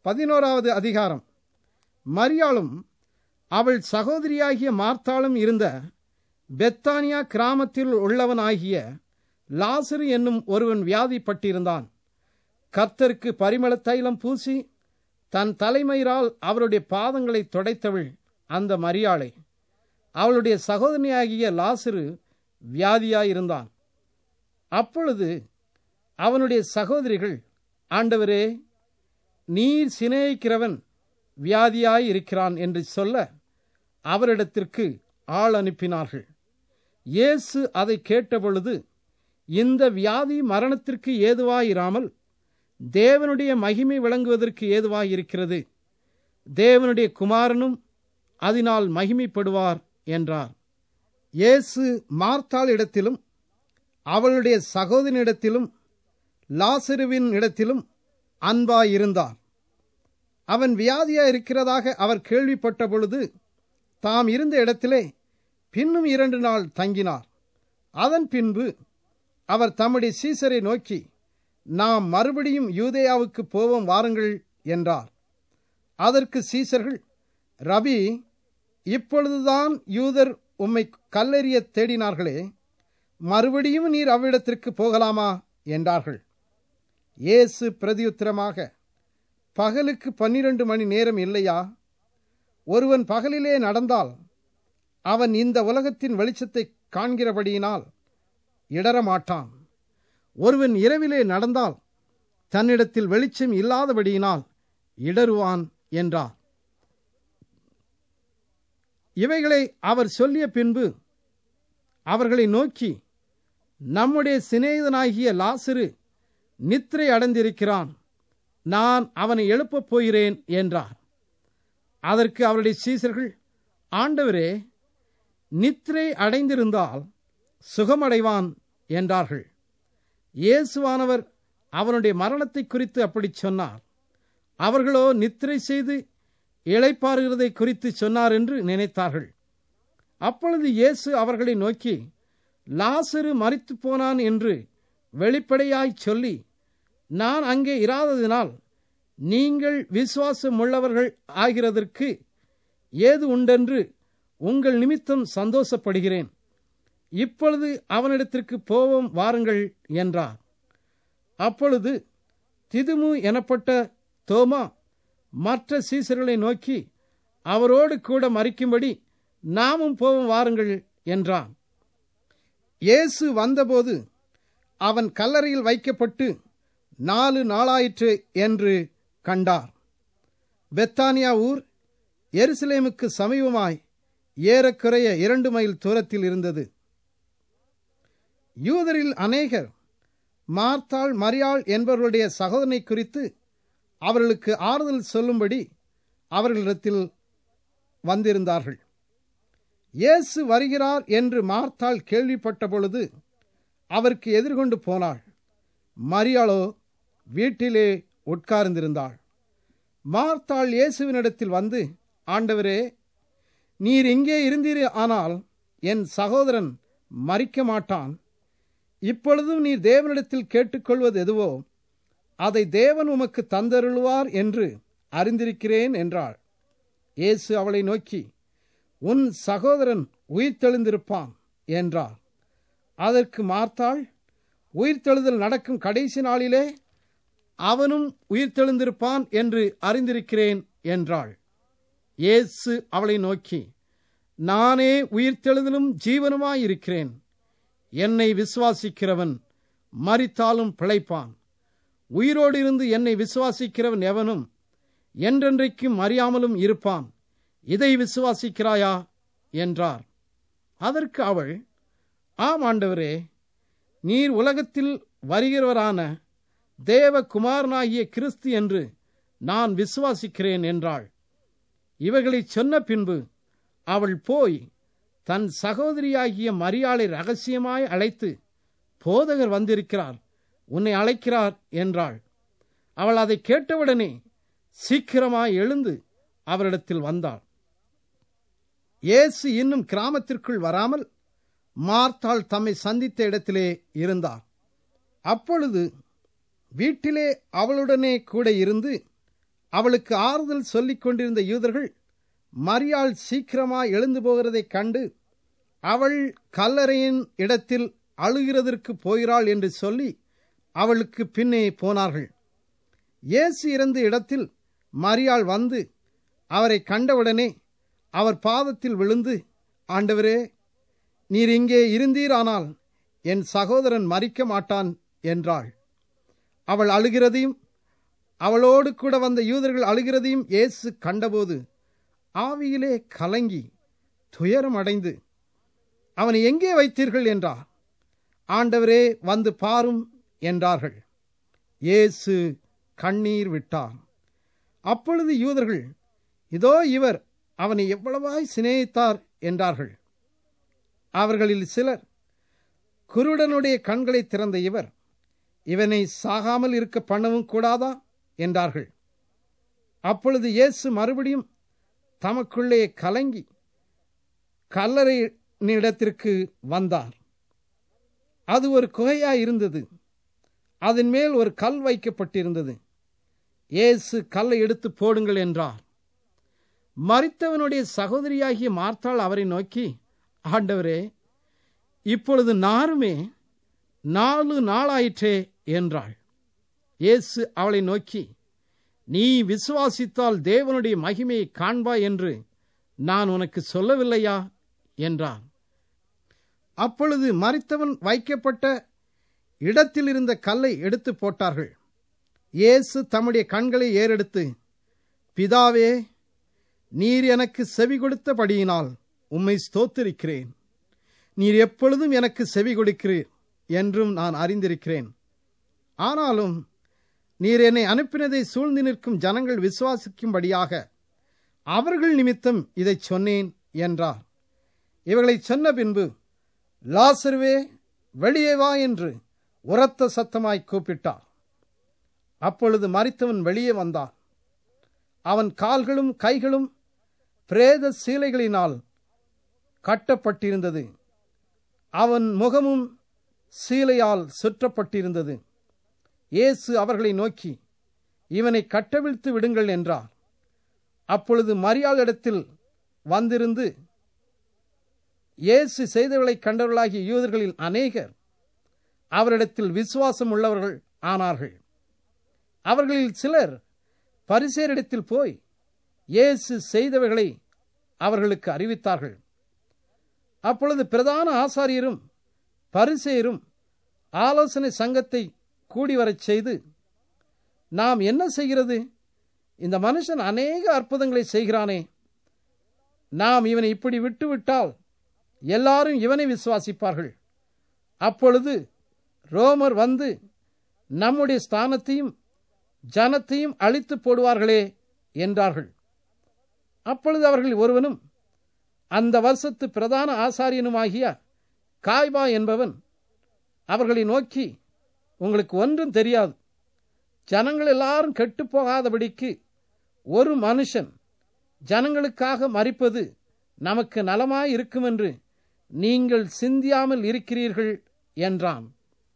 11வது அதிகாரம். மரியாளும் அவள் சகோதரியாகிய மார்த்தாளும் இருந்த பெத்தானியா கிராமத்தில் உள்ளவனாகிய லாசரு என்னும் ஒருவன் வியாதிப்பட்டிருந்தான். கர்த்தருக்கு பரிமள தைலம் பூசி தன் தலைமயிரால் அவருடைய பாதங்களை துடைத்தவள் அந்த மரியாளை. அவளுடைய சகோதரியாகிய லாசரு வியாதியாயிருந்தான். அப்பொழுது அவனுடைய சகோதரிகள், ஆண்டவரே, நீர் சிநேகிக்கிறவன் வியாதியாயிருக்கிறான் என்று சொல்ல அவரிடத்திற்கு ஆள் அனுப்பினார்கள். இயேசு அதை கேட்டபொழுது, இந்த வியாதி மரணத்திற்கு ஏதுவாயிராமல் தேவனுடைய மகிமை விளங்குவதற்கு ஏதுவாயிருக்கிறது. தேவனுடைய குமாரனும் அதனால் மகிமைப்படுவார் என்றார். இயேசு மார்த்தாள் இடத்திலும் அவளுடைய சகோதரனிடத்திலும் லாசருவின் இடத்திலும் அன்பாயிருந்தார். அவன் வியாதியாயிருக்கிறதாக அவர் கேள்விப்பட்ட பொழுது தாம் இருந்த இடத்திலே பின்னும் 2 நாள் தங்கினார். அதன் பின்பு அவர் தம்முடைய சீசரை நோக்கி, நாம் மறுபடியும் யூதேயாவுக்கு போவோம் வாருங்கள் என்றார். அதற்கு சீசர்கள், ரபி, இப்பொழுதுதான் யூதர் உம்மை கல்லெறிய தேடினார்களே, மறுபடியும் நீர் அவ்விடத்திற்கு போகலாமா என்றார்கள். இயேசு பிரதியுத்தரமாக, பகலுக்கு 12 மணி நேரம் இல்லையா? ஒருவன் பகலிலே நடந்தால் அவன் இந்த உலகத்தின் வெளிச்சத்தை காண்கிறபடியினால் இடரமாட்டான். ஒருவன் இரவிலே நடந்தால் தன்னிடத்தில் வெளிச்சம் இல்லாதபடியினால் இடருவான் என்றார். இவைகளை அவர் சொல்லிய பின்பு அவர்களை நோக்கி, நம்முடைய சிநேகிதனாகிய லாசரு நித்திரை அடைந்திருக்கிறான், நான் அவனை எழுப்பப் போகிறேன் என்றார். அதற்கு அவருடைய சீசர்கள், ஆண்டவரே, நித்திரை அடைந்திருந்தால் சுகமடைவான் என்றார்கள். இயேசுவானவர் அவனுடைய மரணத்தை குறித்து அப்படி சொன்னார். அவர்களோ நித்திரை செய்து இளைப்பாறுகிறதை குறித்து சொன்னார் என்று நினைத்தார்கள். அப்பொழுது இயேசு அவர்களை நோக்கி, லாசரு மரித்து போனான் என்று வெளிப்படையாய் சொல்லி, நான் அங்கே இராததினால் நீங்கள் விசுவாசம் உள்ளவர்கள் ஆகிறதற்கு ஏது உண்டென்று உங்கள் நிமித்தம் சந்தோஷப்படுகிறேன். இப்பொழுது அவனிடத்திற்கு போவோம் வாருங்கள் என்றார். அப்பொழுது திதுமு எனப்பட்ட தோமா மற்ற சீசர்களை நோக்கி, அவரோடு கூட மரிக்கும்படி நாமும் போவோம் வாருங்கள் என்றான். இயேசு வந்தபோது அவன் கல்லறையில் வைக்கப்பட்டு 4 நாளாயிற்று என்று கண்டார். பெத்தானியா ஊர் எருசலேமுக்கு சமீபமாய் ஏறக்குறைய 2 மைல் தூரத்தில் இருந்தது. யூதரில் அநேகர் மார்த்தாள், மரியாள் என்பவர்களுடைய சகோதரனை குறித்து அவர்களுக்கு ஆறுதல் சொல்லும்படி அவர்களிடத்தில் வந்திருந்தார்கள். இயேசு வருகிறார் என்று மார்த்தாள் கேள்விப்பட்ட பொழுது அவருக்கு எதிர்கொண்டு போனாள். மரியாளோ வீட்டிலே உட்கார்ந்திருந்தாள். மார்த்தாள் இயேசுவினிடத்தில் வந்து, ஆண்டவரே, நீர் இங்கே இருந்தீர், ஆனால் என் சகோதரன் மரிக்க மாட்டான். இப்பொழுதும் நீர் தேவனிடத்தில் கேட்டுக்கொள்வது எதுவோ அதை தேவன் உமக்கு தந்தருளுவார் என்று அறிந்திருக்கிறேன் என்றாள். இயேசு அவளை நோக்கி, உன் சகோதரன் உயிர்த்தெழுந்திருப்பான் என்றார். அதற்கு மார்த்தாள், உயிர்த்தெழுதல் நடக்கும் கடைசி நாளிலே அவனும் உயிர்த்தெழுந்திருப்பான் என்று அறிந்திருக்கிறேன் என்றாள். இயேசு அவளை நோக்கி, நானே உயிர்த்தெழுதலும் ஜீவனுமாயிருக்கிறேன். என்னை விசுவாசிக்கிறவன் மரித்தாலும் பிழைப்பான். உயிரோடு இருந்து என்னை விசுவாசிக்கிறவன் எவனும் என்றென்றைக்கும் மறியாமலும் இருப்பான். இதை விசுவாசிக்கிறாயா என்றார். அதற்கு அவள், ஆம் ஆண்டவரே, நீர் உலகத்தில் வருகிறவரான தேவகுமாரனாகிய கிறிஸ்து என்று நான் விசுவாசிக்கிறேன் என்றாள். இவைகளை சொன்ன பின்பு அவள் போய் தன் சகோதரியாகிய மரியாளை ரகசியமாய் அழைத்து, போதகர் வந்திருக்கிறார், உன்னை அழைக்கிறார் என்றாள். அவள் அதை கேட்டவுடனே சீக்கிரமாய் எழுந்து அவரிடத்தில் வந்தாள். இயேசு இன்னும் கிராமத்திற்குள் வராமல் மார்த்தாள் தம்மை சந்தித்த இடத்திலே இருந்தார். அப்பொழுது வீட்டிலே அவளுடனே கூட இருந்து அவளுக்கு ஆறுதல் சொல்லிக் கொண்டிருந்த யூதர்கள் மரியாள் சீக்கிரமாய் எழுந்து போகிறதைக் கண்டு, அவள் கல்லறையின் இடத்தில் அழுகிறதற்கு போகிறாள் என்று சொல்லி அவளுக்கு பின்னே போனார்கள். இயேசு இறந்த இடத்தில் மரியாள் வந்து அவரை கண்டவுடனே அவர் பாதத்தில் விழுந்து, ஆண்டவரே, நீர் இங்கே இருந்தீரானால் என் சகோதரன் மரிக்க மாட்டான் என்றாள். அவள் அழுகிறதையும் அவளோடு கூட வந்த யூதர்கள் அழுகிறதையும் இயேசு கண்டபோது ஆவியிலே கலங்கி துயரம் அடைந்து, அவனை எங்கே வைத்தீர்கள் என்றார். ஆண்டவரே, வந்து பாரும் என்றார்கள். இயேசு கண்ணீர் விட்டார். அப்பொழுது யூதர்கள், இதோ இவர் அவனை எவ்வளவாய் சிநேகித்தார் என்றார்கள். அவர்களில் சிலர், குருடனுடைய கண்களை திறந்த இவர் இவனை சாகாமல் இருக்க பண்ணவும் கூடாதா என்றார்கள். அப்பொழுது இயேசு மறுபடியும் தமக்குள்ளே கலங்கி கல்லறையினிடத்திற்கு வந்தார். அது ஒரு குகையாய் இருந்தது. அதன் மேல் ஒரு கல் வைக்கப்பட்டிருந்தது. இயேசு கல்லை எடுத்து போடுங்கள் என்றார். மரித்தவனுடைய சகோதரியாகிய மார்த்தாள் அவரை நோக்கி, ஆண்டவரே, இப்பொழுது நாருமே 4 நாளாயிற்றே என்றாள். இயேசு அவளை நோக்கி, நீ விசுவாசித்தால் தேவனுடைய மகிமையை காண்பாய் என்று நான் உனக்கு சொல்லவில்லையா என்றார். அப்பொழுது மரித்தவன் வைக்கப்பட்ட இடத்தில் இருந்த கல்லை எடுத்து போட்டார்கள். இயேசு தம்முடைய கண்களை ஏறெடுத்து, பிதாவே, நீர் எனக்கு செவி கொடுத்தபடியினால் உம்மை ஸ்தோத்திரிக்கிறேன். நீர் எப்பொழுதும் எனக்கு செவி கொடுக்கிறீர் என்றும் நான் அறிந்திருக்கிறேன். ஆனாலும் நீர் என்னை அனுப்பினதை சூழ்ந்து நிற்கும் ஜனங்கள் விசுவாசிக்கும்படியாக அவர்கள் நிமித்தம் இதைச் சொன்னேன் என்றார். இவர்களை சொன்ன பின்பு, லாசருவே, வெளியே வா என்று உரத்த சத்தமாய் கூப்பிட்டார். அப்பொழுது மரித்தவன் வெளியே வந்தான். அவன் கால்களும் கைகளும் பிரேத சீலைகளினால் கட்டப்பட்டிருந்தது. அவன் முகமும் சீலையால் சுற்றப்பட்டிருந்தது. இயேசு அவர்களை நோக்கி, இவனை கட்டவிழ்த்து விடுங்கள் என்றார். அப்பொழுது மரியாளிடத்தில் வந்திருந்து இயேசு செய்தவர்களை கண்டவர்களாகிய யூதர்களில் அநேகர் அவரிடத்தில் விசுவாசம் உள்ளவர்கள் ஆனார்கள். அவர்களில் சிலர் பரிசேயரிடத்தில் போய் இயேசு செய்தவைகளை அவர்களுக்கு அறிவித்தார்கள். அப்பொழுது பிரதான ஆசாரியரும் பரிசேயரும் ஆலோசனை சங்கத்தை கூடிவரச் செய்து, நாம் என்ன செய்கிறது? இந்த மனுஷன் அநேக அற்புதங்களை செய்கிறானே. நாம் இவனை இப்படி விட்டுவிட்டால் எல்லாரும் இவனை விசுவாசிப்பார்கள். அப்பொழுது ரோமர் வந்து நம்முடைய ஸ்தானத்தையும் ஜனத்தையும் அழித்து போடுவார்களே என்றார்கள். அப்பொழுது அவர்கள் ஒருவனும் அந்த வருஷத்து பிரதான ஆசாரியனுமாகிய காய்பா என்பவன் அவர்களை நோக்கி, உங்களுக்கு ஒன்றும் தெரியாது. ஜனங்கள் எல்லாரும் கெட்டுப்போகாதபடிக்கு ஒரு மனுஷன் ஜனங்களுக்காக மரிப்பது நமக்கு நலமாய் இருக்கும் என்று நீங்கள் சிந்தியாமல் இருக்கிறீர்கள் என்றான்.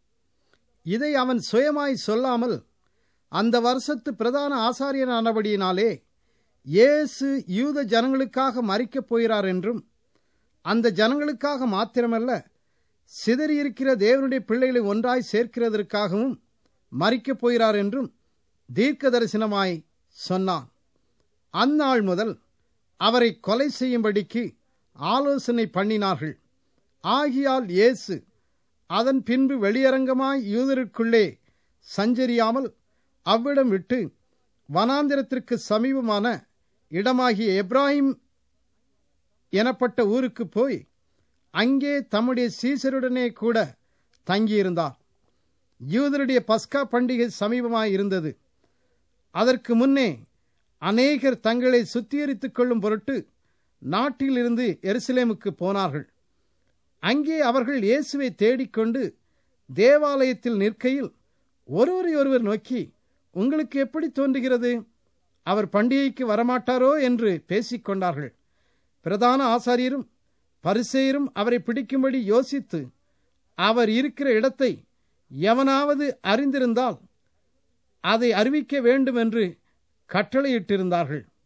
இதை அவன் சுயமாய் சொல்லாமல் அந்த வருஷத்து பிரதான ஆசாரியனானபடியினாலே இயேசு யூத ஜனங்களுக்காக மரிக்கப் போகிறார் என்றும், அந்த ஜனங்களுக்காக மாத்திரமல்ல, சிதறியிருக்கிற தேவனுடைய பிள்ளைகளை ஒன்றாய் சேர்க்கிறதற்காகவும் மரிக்கப் போகிறார் என்றும் தீர்க்க தரிசனமாய் சொன்னான். அந்நாள் முதல் அவரை கொலை செய்யும்படிக்கு ஆலோசனை பண்ணினார்கள். ஆகியால் இயேசு அதன் பின்பு வெளியரங்கமாய் யூதருக்குள்ளே சஞ்சரியாமல் அவ்விடம் விட்டு வனாந்திரத்திற்கு சமீபமான இடமாகிய எப்ராஹிம் எனப்பட்ட ஊருக்கு போய் அங்கே தம்முடைய சீசருடனே கூட தங்கியிருந்தார். யூதருடைய பஸ்கா பண்டிகை சமீபமாய் இருந்தது. அதற்கு முன்னே அநேகர் தங்களை சுத்திகரித்துக் கொள்ளும் பொருட்டு நாட்டிலிருந்து எருசலேமுக்கு போனார்கள். அங்கே அவர்கள் இயேசுவை தேடிக்கொண்டு தேவாலயத்தில் நிற்கையில் ஒருவரையொருவர் நோக்கி, உங்களுக்கு எப்படி தோன்றுகிறது? அவர் பண்டிகைக்கு வரமாட்டாரோ என்று பேசிக்கொண்டார்கள். பிரதான ஆசாரியரும் பரிசேயரும் அவரை பிடிக்கும்படி யோசித்து, அவர் இருக்கிற இடத்தை எவனாவது அறிந்திருந்தால் அதை அறிவிக்க வேண்டும் என்று கட்டளையிட்டிருந்தார்கள்.